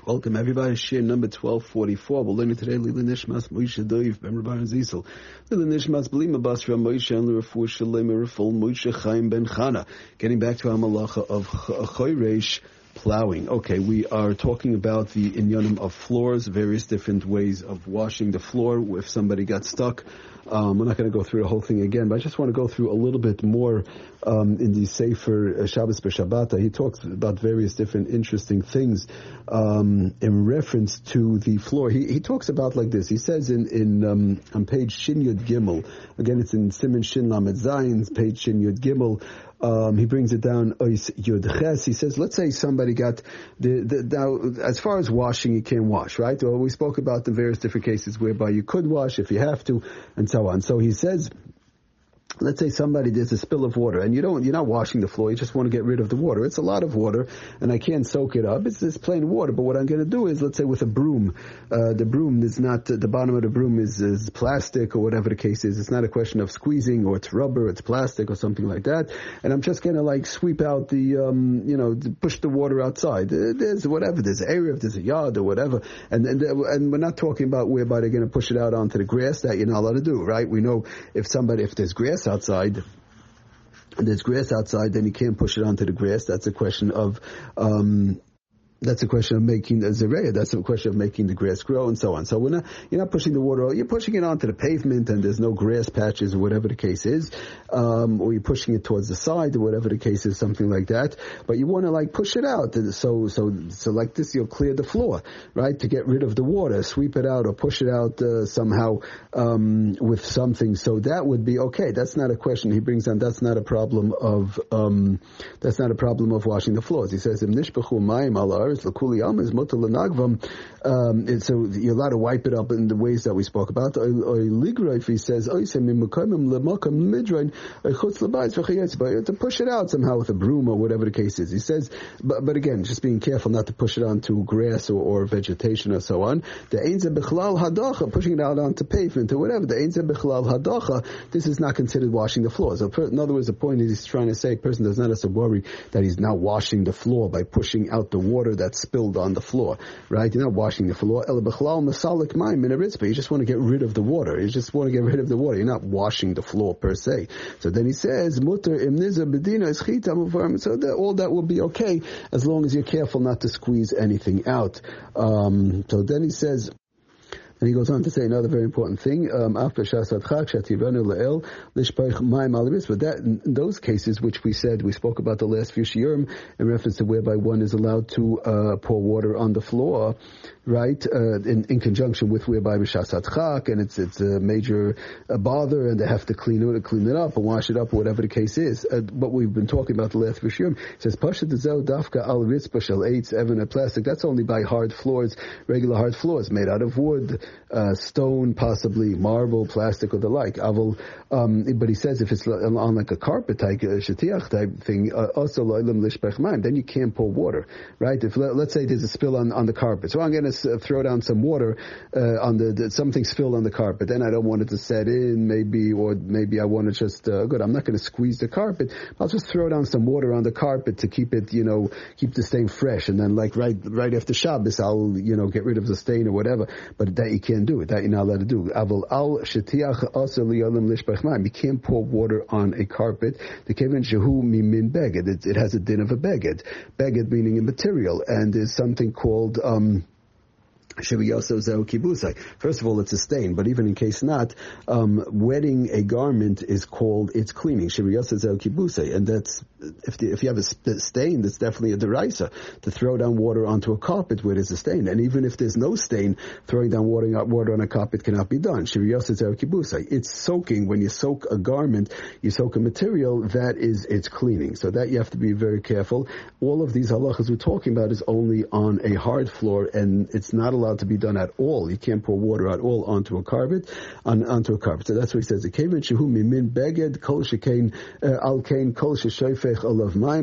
Welcome everybody. Shir number 1244. We're learning today Lila Nishmas Moshe Doiv Ben Rabban Zisel. Lila Nishmas Belima Basra Moshe and L'Refu Shalem Raful Moshe Chaim Ben Chana. Getting back to our malacha of Choyresh plowing. Okay, we are talking about the inyanim of floors, various different ways of washing the floor if somebody got stuck. We're not going to go through the whole thing again, but I just want to go through a little bit more in the Sefer Shabbos B'Shabbata. He talks about various different interesting things in reference to the floor. He talks about like this. He says on page Shin Yud Gimel, again it's in Siman Shin Lamed Zayin, page Shin Yud Gimel. He brings it down, Ois Yud Ches. He says, let's say somebody got, now, as far as washing, you can't wash, right? Well, we spoke about the various different cases whereby you could wash if you have to, and so on. So he says, let's say there's a spill of water, and you're not washing the floor, you just want to get rid of the water. It's a lot of water, and I can't soak it up. It's just plain water, but what I'm going to do is, let's say with a broom, the broom is not, the bottom of the broom is plastic, or whatever the case is. It's not a question of squeezing, or it's rubber, it's plastic, or something like that, and I'm just going to like sweep out push the water outside. There's area, if there's a yard, or whatever, and we're not talking about whereby they're going to push it out onto the grass. That you're not allowed to do, right? We know if there's grass outside, and there's grass outside, then you can't push it onto the grass. That's a question of making the zereya. That's a question of making the grass grow and so on. So you're not pushing the water, you're pushing it onto the pavement and there's no grass patches or whatever the case is, or you're pushing it towards the side or whatever the case is, something like that. But you want to like push it out. So like this, you'll clear the floor, right? To get rid of the water, sweep it out or push it out somehow with something. So that would be okay. That's not a question. He brings on, that's not a problem of washing the floors. He says, Im nishpachu mayim ala so you're allowed to wipe it up in the ways that we spoke about. If he says, but to push it out somehow with a broom or whatever the case is. He says, but again, just being careful not to push it onto grass or vegetation or so on. Pushing it out onto pavement or whatever. This is not considered washing the floor. So in other words, the point is he's trying to say a person does not have to worry that he's now washing the floor by pushing out the water that's spilled on the floor, right? You're not washing the floor. You just want to get rid of the water. You're not washing the floor per se. So then he says, so all that will be okay as long as you're careful not to squeeze anything out. So then he says, and he goes on to say another very important thing. But that, in those cases which we spoke about the last few shiurim in reference to whereby one is allowed to pour water on the floor, right? In conjunction with whereby b'shas hadchak, and it's a major bother, and they have to clean it up and wash it up, or whatever the case is. What we've been talking about the last few shiurim says pashat zel dafka al ritzpa shel eitz even plastic. That's only by hard floors, regular hard floors made out of wood. Stone, possibly marble, plastic, or the like. But he says if it's on like a carpet type, shetiach type thing, also lo'ilam lishpech mayim, then you can't pour water, right? If let's say there's a spill on the carpet, so I'm going to throw down some water on something spilled on the carpet. Then I don't want it to set in, maybe I want to just I'm not going to squeeze the carpet. I'll just throw down some water on the carpet to keep it, keep the stain fresh, and then like right after Shabbos, I'll get rid of the stain or whatever. But that you can't do it. That you're not allowed to do. You can't pour water on a carpet. It has a din of a beged. Beged meaning a material, and there's something called First of all, it's a stain, but even in case not, wetting a garment is called its cleaning. And that's if you have a stain, that's definitely a deraisa to throw down water onto a carpet where there's a stain. And even if there's no stain, throwing down water on a carpet cannot be done. It's soaking. When you soak a garment, you soak a material, that is its cleaning. So that you have to be very careful. All of these halachas we're talking about is only on a hard floor, and it's not allowed to be done at all. You can't pour water at all onto a carpet. So that's what he says. It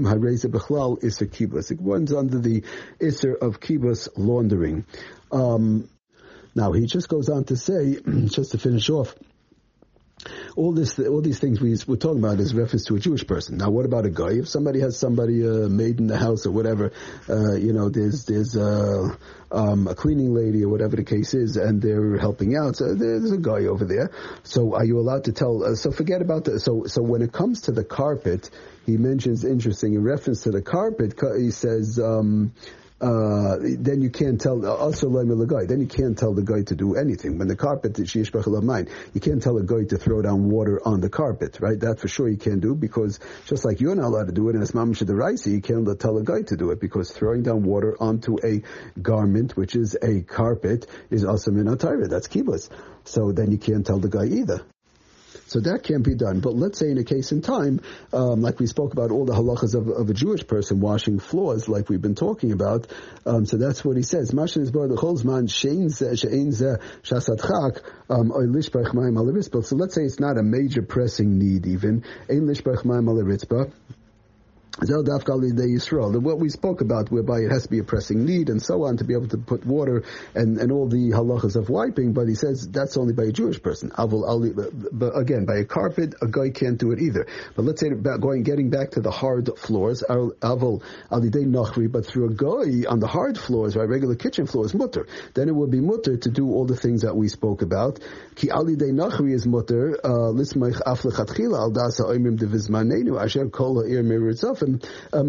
runs under the isser of kibus laundering. Now he just goes on to say, just to finish off, all these things we're talking about is reference to a Jewish person. Now, what about a guy? If somebody has somebody maid in the house or whatever, there's a cleaning lady or whatever the case is, and they're helping out. So there's a guy over there. So are you allowed to tell? So forget about that. So when it comes to the carpet, he mentions interesting in reference to the carpet. He says. Then you can't tell then you can't tell the guy to do anything. When the carpet you can't tell a guy to throw down water on the carpet, right? That for sure you can't do, because just like you're not allowed to do it in Asmam Shadaraisi, you can't tell a guy to do it, because throwing down water onto a garment, which is a carpet, is also min atayra. That's kibbutz. So then you can't tell the guy either. So that can't be done. But let's say in a case in time, like we spoke about all the halachas of a Jewish person washing floors, like we've been talking about. So that's what he says. So let's say it's not a major pressing need even. What we spoke about, whereby it has to be a pressing need and so on to be able to put water and all the halachas of wiping, but he says that's only by a Jewish person. But again, by a carpet, a guy can't do it either. But let's say getting back to the hard floors, avol alidei nachri, but through a guy on the hard floors, right, regular kitchen floors, mutter. Then it would be mutter to do all the things that we spoke about. Ki alidei nachri is mutter, lismaich af lechatchila al dasa oimim devizmanenu asher kol ha'ir miritzaf. So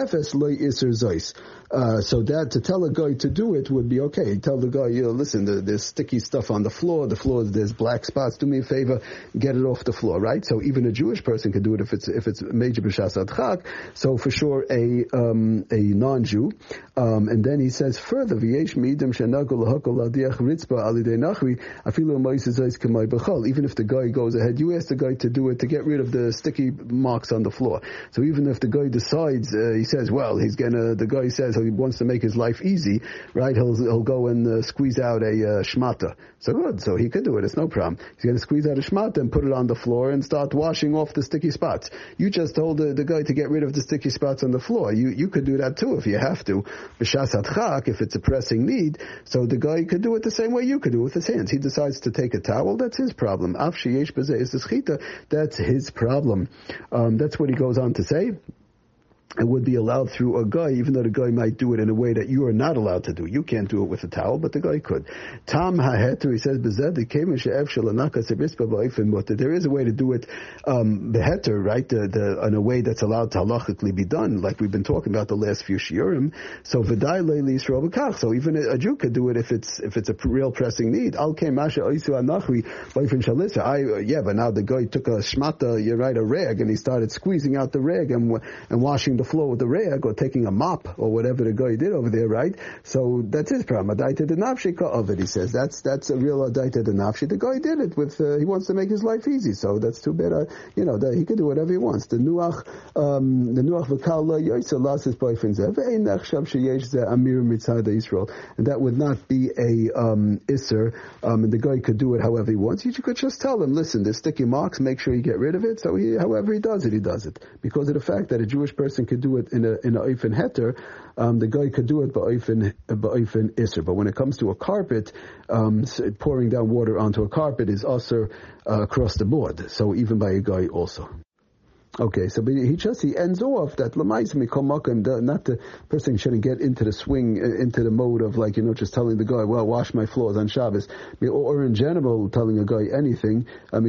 that to tell a guy to do it would be okay. Tell the guy, listen, there's sticky stuff on the floor. There's black spots. Do me a favor, get it off the floor, right? So even a Jewish person can do it if it's major b'shas adchak. So for sure a non-Jew. And then he says further, v'yesh midim shenagol lahakol ladiach ritzba alidei nachri afilu ma'isizais k'may b'chal. Even if the guy goes ahead, you ask the guy to do it to get rid of the sticky marks on the floor. So even if the guy decides, he says, well, the guy says he wants to make his life easy, right? He'll go and squeeze out a shmata. So good, so he could do it, it's no problem. He's going to squeeze out a shmata and put it on the floor and start washing off the sticky spots. You just told the guy to get rid of the sticky spots on the floor. You could do that too if you have to. B'shas adchak, if it's a pressing need, so the guy could do it the same way you could do it with his hands. He decides to take a towel, that's his problem. Af sheyesh b'zeh is the schita, that's his problem. That's what he goes on to say. It would be allowed through a guy, even though the guy might do it in a way that you are not allowed to do. You can't do it with a towel, but the guy could. Tam ha'heter, he says, there is a way to do it, beheter, right, in a way that's allowed to halachically be done, like we've been talking about the last few shiurim. So v'day leili yisrael b'kach. So even a Jew could do it if it's a real pressing need. Al kei masha oisu anachri b'ofen shalisa. But now the guy took a shmata, a rag, and he started squeezing out the rag and washing the floor with the rag, or taking a mop, or whatever the guy did over there, right? So that's his problem. Adaita denafshi of it, he says. That's a real adaita denafshi. The guy did it with, he wants to make his life easy, so that's too bad. He can do whatever he wants. The nuach v'kal lo yoysa las his boyfriend's ve'einach shav sheyesh ze amir mitzad Yisrael, and that would not be a isser, and the guy could do it however he wants. You could just tell him, listen, there's sticky marks, make sure you get rid of it. So however he does it, because of the fact that a Jewish person could do it in a oifen heter, the guy could do it ba'oifen isser. But when it comes to a carpet, pouring down water onto a carpet is also across the board. So even by a guy also. Okay, so he ends off that not the person shouldn't get into the swing, into the mode of just telling the guy, well, wash my floors on Shabbos, or in general telling a guy anything. He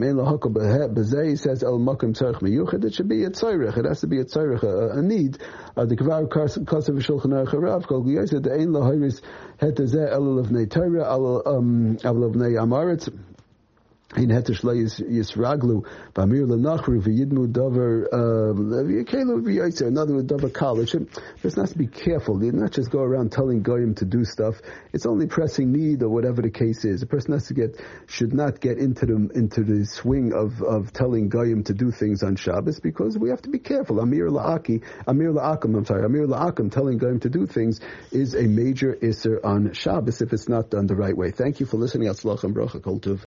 says it should be a tzorech. It has to be a tzorech, a need. The Kvar Kasav Shulchan Aruch Harav called Giyos the Ein Lahiris Het Zeh Elul of Nei Torah Elul of Nei Amaretz. In hetish yisraglu b'amir lenachru v'yidmu davar v'yekelu v'yotzer. In other words, davar kal. Person has to be careful. You not just go around telling goyim to do stuff. It's only pressing need or whatever the case is. A person should not get into the swing of telling goyim to do things on Shabbos, because we have to be careful. Amir la'akim, telling goyim to do things is a major isser on Shabbos if it's not done the right way. Thank you for listening. Atzlach and bracha kol tuv.